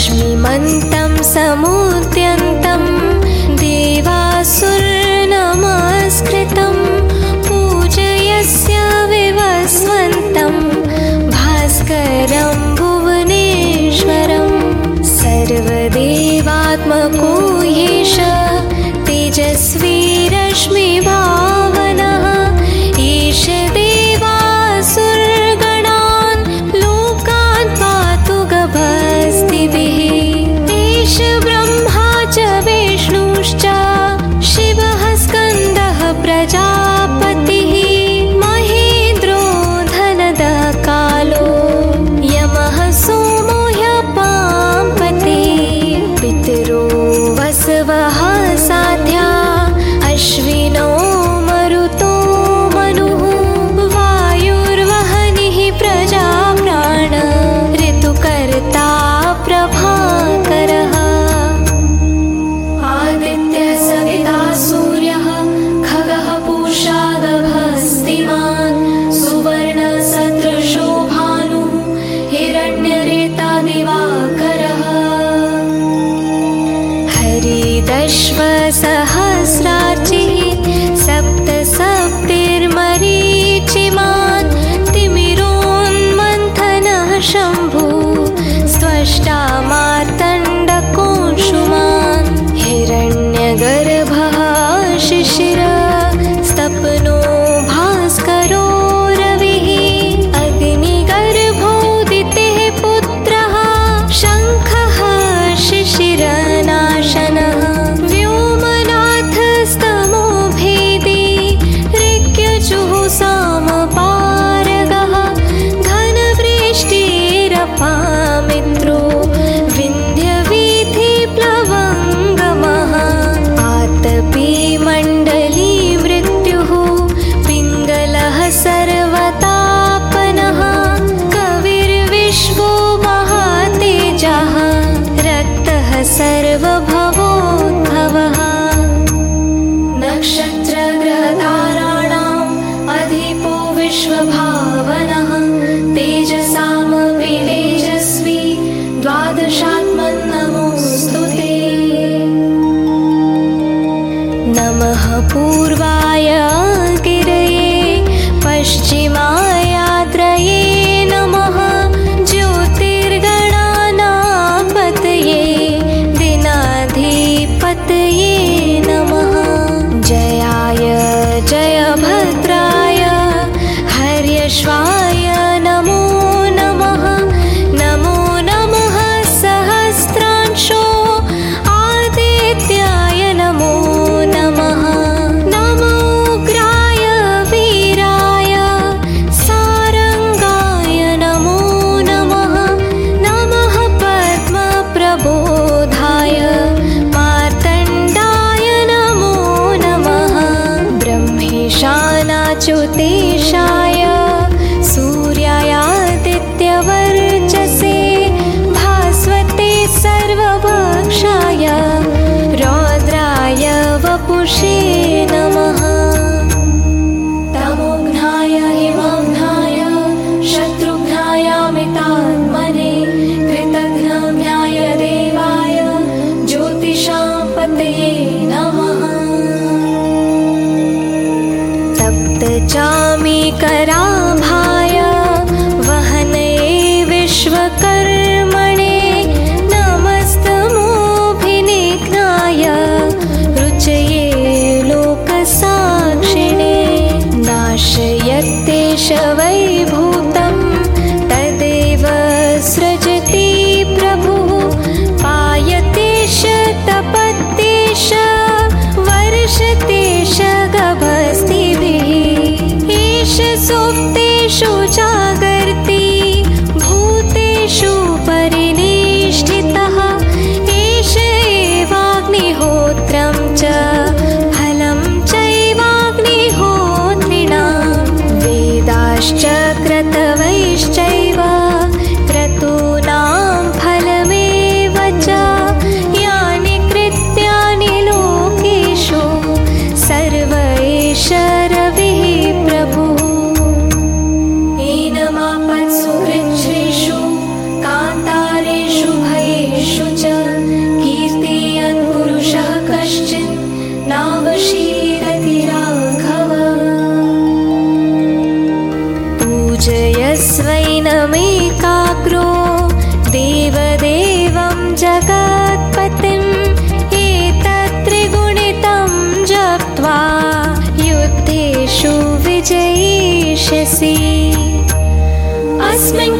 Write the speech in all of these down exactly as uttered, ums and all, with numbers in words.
रश्मिमन्तं समुद्यन्तं देवासुरनमस्कृतं पूजयस्य विवस्वन्तं भास्करं भुवनेश्वरं सर्वदेवात्मको येष तेजस्वी रश्मिभावनः ईश देवासुरगणान् लोकान् पातु गभस्तिभिः एष ब्रह्मा च विष्णुश्च शिवः स्कन्दः प्रजापतिः महेन्द्रो धनदः कालो यमः सोमो ह्यपाम्पतिः पितरो वसवः साध्या अश्विनो मरुतो मनुः वायुर्वहनिः प्रजा प्राण ऋतुकर्ता प्रभाकरः आदित्यः सविता सूर्यः खगः पूषा गभस्तिमान् सुवर्णसदृशो भानुः हिरण्यरेता दिवाकरः हरिदश्वसहस्रार्चिः सप्त सप्तिर्मरीचिमान् तिमिरोन्मन्थनः शम्भुः स्त्वष्टा मार्तण्डकोऽंशुमान् हिरण्यगर्भः शिशिरः स्तप्नो भास्करो रविः अग्निगर्भोदितेः पुत्रः शङ्खः शिशिरनाशनः व्योमनाथस्तमो भेदी ऋग्यजुः सामपारगः घनवृष्टिरपामित्रो विन्ध्यवीथिप्लवङ्गमः आतपी मण्डली मृत्युः पिङ्गलः सर्वतापनः कविर्विश्वो महातेजः रक्तः सर्वभवोद्भवः नक्षत्रग्रहताराणाम् अधिपो विश्वभावनः तेजसामपि तेजस्वी द्वादशात्मन्नमोऽस्तु ते नमः पूर्वाय गिरये पश्चिमायाद्रये नमः ज्योतिर्गणानापतये दिनाधिपतये नमः जयाय जयभद्राय हर्यश्वाय नमो नमः नमो नमः सहस्रांशो आदित्याय नमो नमः नमोग्राय वीराय सारंगाय नमो नमः नमः पद्मप्रबोधाय मार्तण्डाय नमो नमः ब्रह्मेशानाच्युतेशाय सूर्यायादित्यवर्चसे भास्वते सर्वभक्षाय रौद्राय वपुषे नमः तमोघ्नाय हिमघ्नाय शत्रुघ्नायामितात्मने कृतघ्नघ्नाय देवाय ज्योतिषां पतये नमः तप्तचामीकराभाय वहनये विश्वकर्मणे नमस्तमोऽभिनिघ्नाय रुचये लो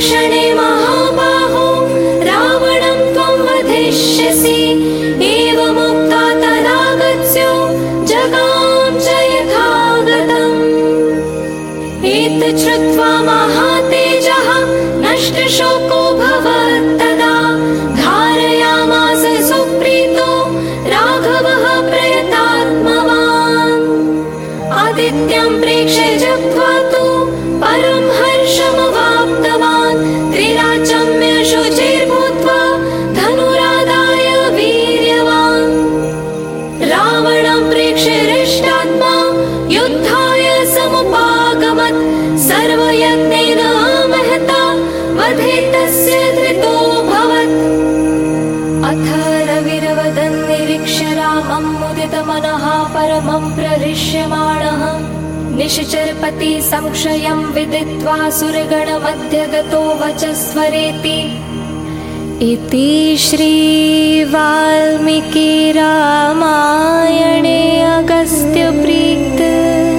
क्षणे महाबाहो रावणं त्वं वधिष्यसि। एवमुक्त्वा तदागत्यो जगाम च यथागतम्। एतत् श्रुत्वा महातेजः नष्टशोको भवत्तदा। धारयामास सुप्रीतो राघवः प्रयतात्मवान्। आदित्यं प्रेक्ष्य जप्त्वा तु परं हर्षमवाप्तवान्। त्रिराचम्य शुचिर्भूत्वा धनुरादाय वीर्यवान्। रावणं प्रेक्ष्य हृष्टात्मा युद्धाय समुपागमत्। सर्वयत्नेन महता वधे तस्य धृतोऽभवत्। अथ रविर्वदन् निरीक्ष्य रामं मुदितमनः परमं प्रहृष्यमाणः। निश्चरपति संशयं विदित्वा सुरगणमध्यगतो वचस्वरेति। इति श्री वाल्मीकि रामायणे अगस्त्य प्रीक्त